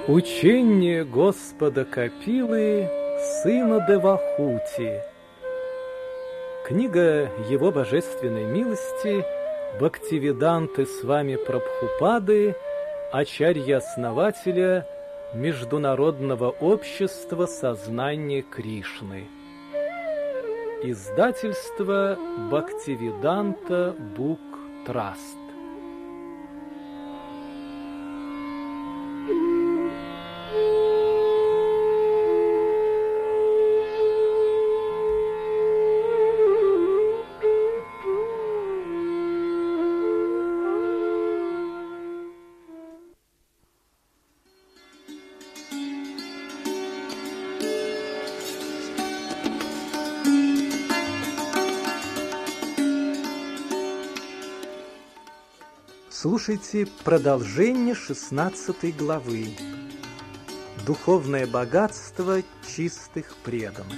Учение Господа Капилы, сына Девахути. Книга Его Божественной милости Бхактивиданты Свами Прабхупады, ачарья-основателя Международного общества сознания Кришны. Издательство Бхактивиданта Бук Траст. Слушайте продолжение 16 главы. Духовное богатство чистых преданных.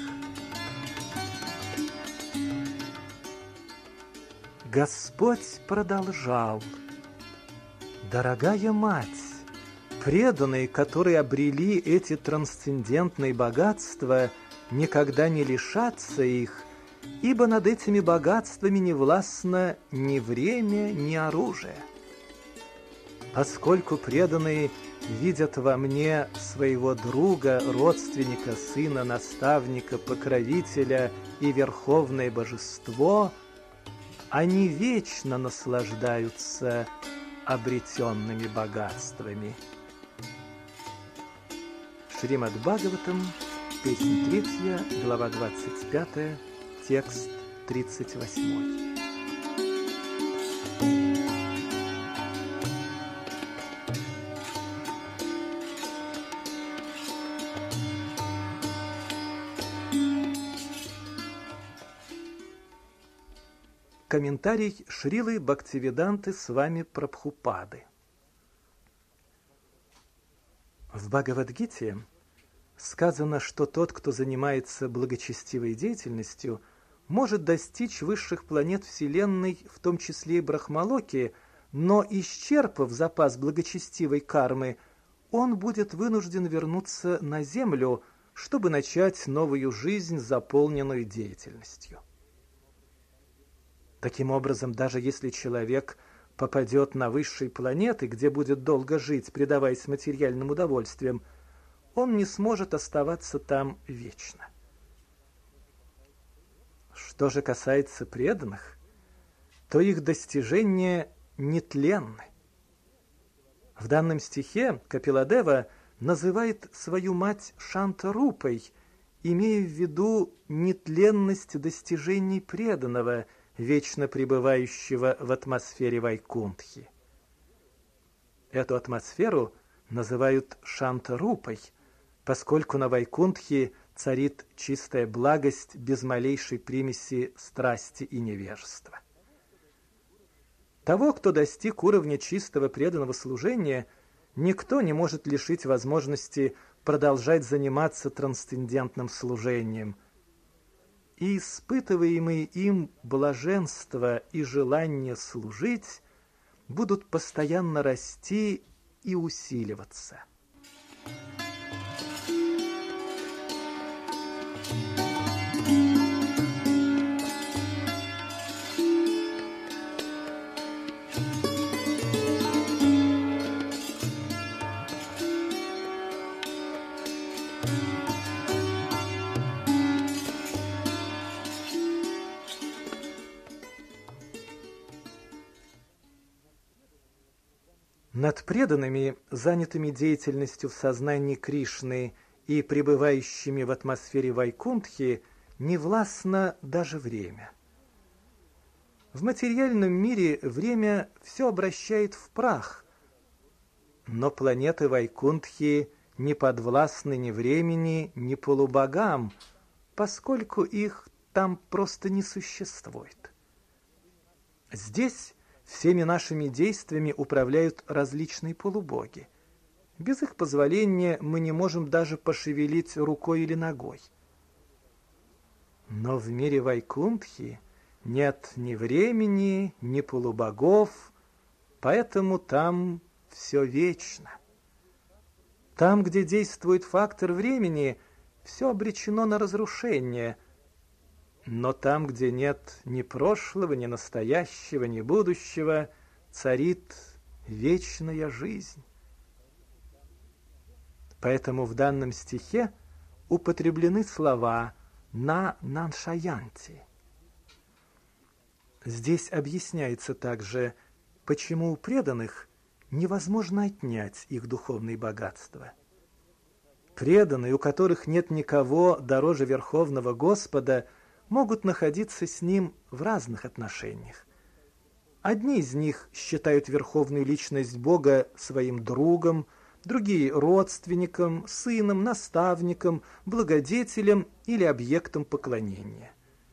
Господь продолжал: «Дорогая мать, преданные, которые обрели эти трансцендентные богатства, никогда не лишатся их, ибо над этими богатствами не властно ни время, ни оружие. Поскольку преданные видят во мне своего друга, родственника, сына, наставника, покровителя и верховное божество, они вечно наслаждаются обретенными богатствами». Шримад Бхагаватам, песнь 3, глава 25, текст 38. Комментарий Шрилы Бхактивиданты Свами Прабхупады. В Бхагавад-гите сказано, что тот, кто занимается благочестивой деятельностью, может достичь высших планет Вселенной, в том числе и Брахмалоки, но, исчерпав запас благочестивой кармы, он будет вынужден вернуться на Землю, чтобы начать новую жизнь, заполненную деятельностью. Таким образом, даже если человек попадет на высшие планеты, где будет долго жить, предаваясь материальным удовольствиям, он не сможет оставаться там вечно. Что же касается преданных, то их достижения нетленны. В данном стихе Капиладева называет свою мать Шанта-рупой, имея в виду нетленность достижений преданного, вечно пребывающего в атмосфере Вайкунтхи. Эту атмосферу называют Шанта-рупой, поскольку на Вайкунтхе царит чистая благость без малейшей примеси страсти и невежества. Того, кто достиг уровня чистого преданного служения, никто не может лишить возможности продолжать заниматься трансцендентным служением, и испытываемые им блаженство и желание служить будут постоянно расти и усиливаться. Над преданными, занятыми деятельностью в сознании Кришны и пребывающими в атмосфере Вайкунтхи, не властно даже время. В материальном мире время все обращает в прах, но планеты Вайкунтхи не подвластны ни времени, ни полубогам, поскольку их там просто не существует. Здесь всеми нашими действиями управляют различные полубоги. Без их позволения мы не можем даже пошевелить рукой или ногой. Но в мире Вайкунтхи нет ни времени, ни полубогов, поэтому там все вечно. Там, где действует фактор времени, все обречено на разрушение. Но там, где нет ни прошлого, ни настоящего, ни будущего, царит вечная жизнь. Поэтому в данном стихе употреблены слова «на наншаянти». Здесь объясняется также, почему у преданных невозможно отнять их духовные богатства. Преданные, у которых нет никого дороже Верховного Господа, могут находиться с Ним в разных отношениях. Одни из них считают Верховную Личность Бога своим другом, другие – родственником, сыном, наставником, благодетелем или объектом поклонения.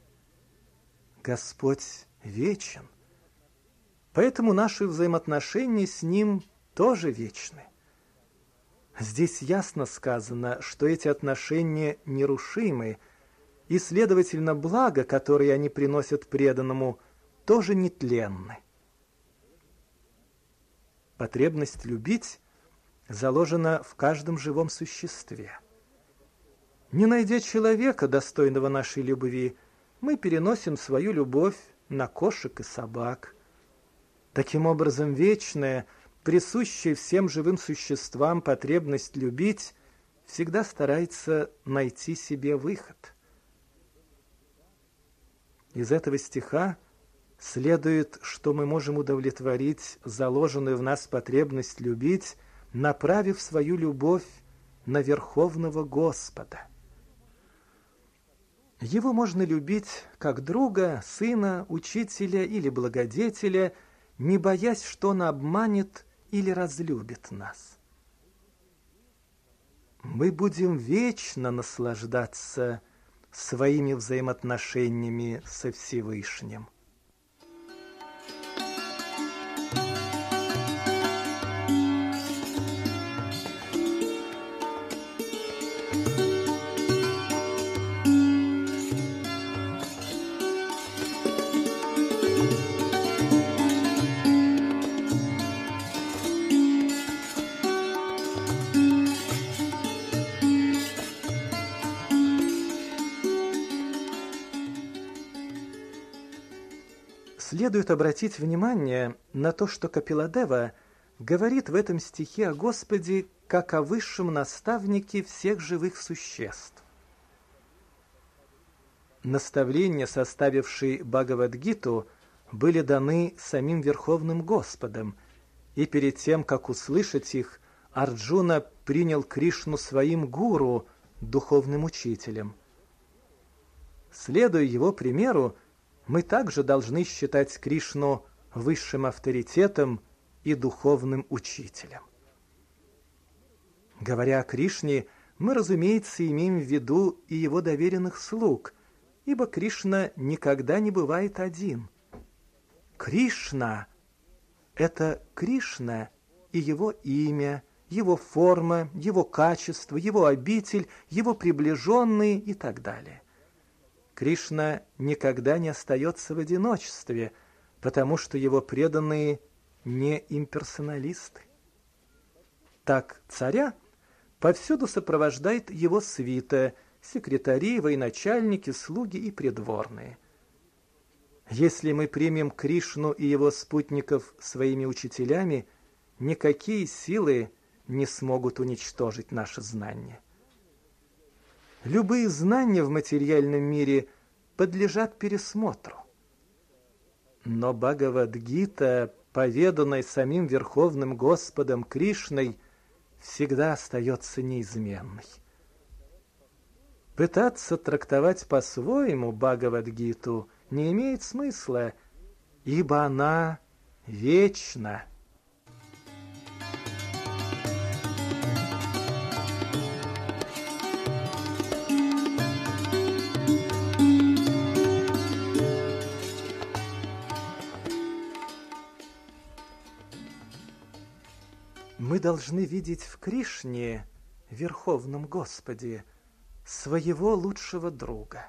Господь вечен, поэтому наши взаимоотношения с Ним тоже вечны. Здесь ясно сказано, что эти отношения нерушимы, и, следовательно, благо, которое они приносят преданному, тоже нетленны. Потребность любить заложена в каждом живом существе. Не найдя человека, достойного нашей любви, мы переносим свою любовь на кошек и собак. Таким образом, вечная, присущая всем живым существам потребность любить всегда старается найти себе выход. Из этого стиха следует, что мы можем удовлетворить заложенную в нас потребность любить, направив свою любовь на Верховного Господа. Его можно любить как друга, сына, учителя или благодетеля, не боясь, что он обманет или разлюбит нас. Мы будем вечно наслаждаться своими взаимоотношениями со Всевышним. Следует обратить внимание на то, что Капиладева говорит в этом стихе о Господе как о высшем наставнике всех живых существ. Наставления, составившие Бхагавад-гиту, были даны самим Верховным Господом, и перед тем, как услышать их, Арджуна принял Кришну своим гуру, духовным учителем. Следуя его примеру, мы также должны считать Кришну высшим авторитетом и духовным учителем. Говоря о Кришне, мы, разумеется, имеем в виду и его доверенных слуг, ибо Кришна никогда не бывает один. Кришна – это Кришна и его имя, его форма, его качество, его обитель, его приближенные и так далее. Кришна никогда не остается в одиночестве, потому что его преданные не имперсоналисты. Так царя повсюду сопровождает его свита, секретари, военачальники, слуги и придворные. Если мы примем Кришну и его спутников своими учителями, никакие силы не смогут уничтожить наше знание. Любые знания в материальном мире подлежат пересмотру. Но Бхагавад-гита, поведанная самим Верховным Господом Кришной, всегда остается неизменной. Пытаться трактовать по-своему Бхагавад-гиту не имеет смысла, ибо она вечна. Мы должны видеть в Кришне, Верховном Господе, своего лучшего друга.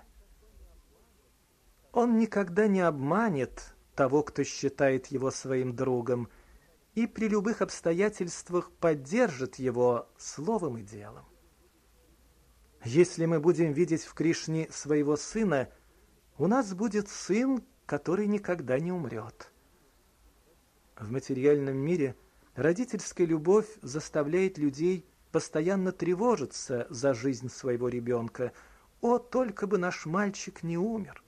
Он никогда не обманет того, кто считает его своим другом, и при любых обстоятельствах поддержит его словом и делом. Если мы будем видеть в Кришне своего сына, у нас будет сын, который никогда не умрет. В материальном мире родительская любовь заставляет людей постоянно тревожиться за жизнь своего ребенка. О, только бы наш мальчик не умер!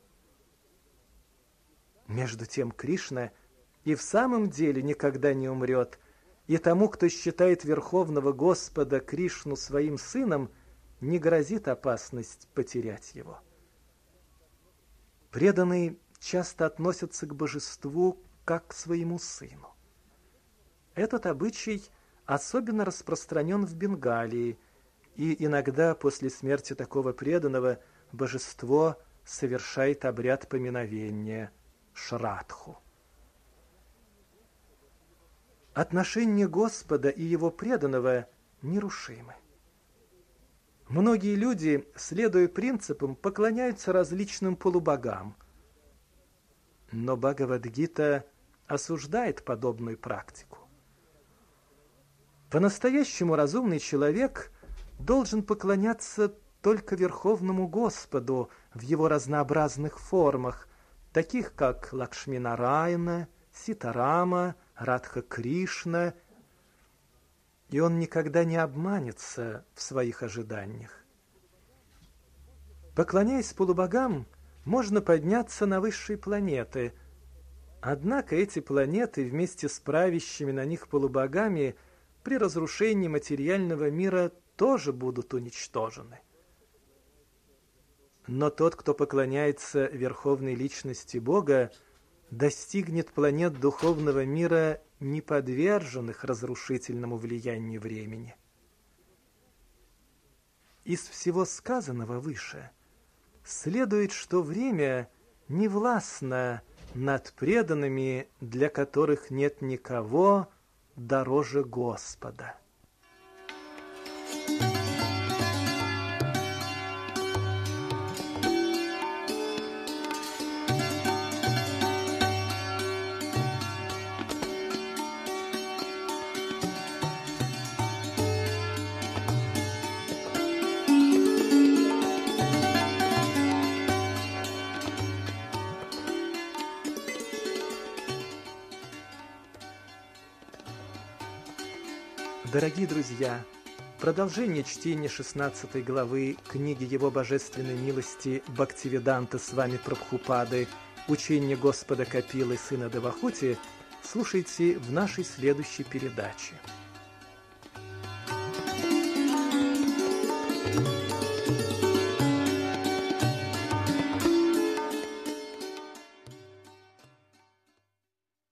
Между тем Кришна и в самом деле никогда не умрет, и тому, кто считает Верховного Господа Кришну своим сыном, не грозит опасность потерять его. Преданные часто относятся к божеству как к своему сыну. Этот обычай особенно распространен в Бенгалии, и иногда после смерти такого преданного божество совершает обряд поминовения Шрадху. Отношения Господа и его преданного нерушимы. Многие люди, следуя принципам, поклоняются различным полубогам. Но Бхагавад-гита осуждает подобную практику. По-настоящему разумный человек должен поклоняться только Верховному Господу в его разнообразных формах, таких как Лакшми-Нараяна, Ситарама, Радха-Кришна, и он никогда не обманется в своих ожиданиях. Поклоняясь полубогам, можно подняться на высшие планеты, однако эти планеты вместе с правящими на них полубогами при разрушении материального мира тоже будут уничтожены. Но тот, кто поклоняется Верховной Личности Бога, достигнет планет духовного мира, не подверженных разрушительному влиянию времени. Из всего сказанного выше следует, что время не властно над преданными, для которых нет никого дороже Господа. Дорогие друзья, продолжение чтения 16 главы книги Его Божественной Милости Бхактивиданта Свами Прабхупады «Учение Господа Капилы, сына Девахути» слушайте в нашей следующей передаче.